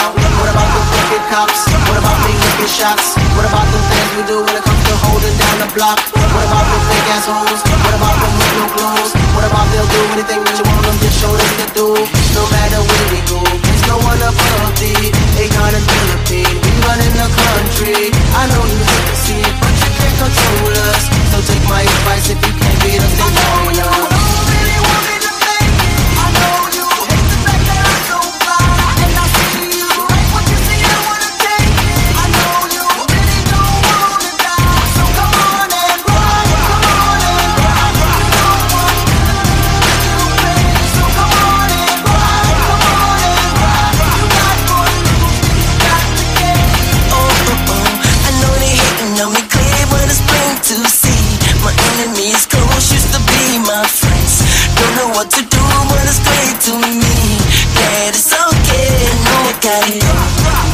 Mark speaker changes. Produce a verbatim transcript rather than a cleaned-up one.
Speaker 1: now? What about the crooked cops? What about the wicked shots? What about the things we do when it comes to holding down the block? What about the fake assholes? What about them with no clothes? What about they'll do anything that you want them to show them to do? No matter where we go, there's no one above thee. Akon and Philippine, we running the country. I know you hate to see it, but you can't control us. So take my advice, if you can't beat us, then join us.
Speaker 2: What to do, but it's great to me. That it's okay, no, I got it.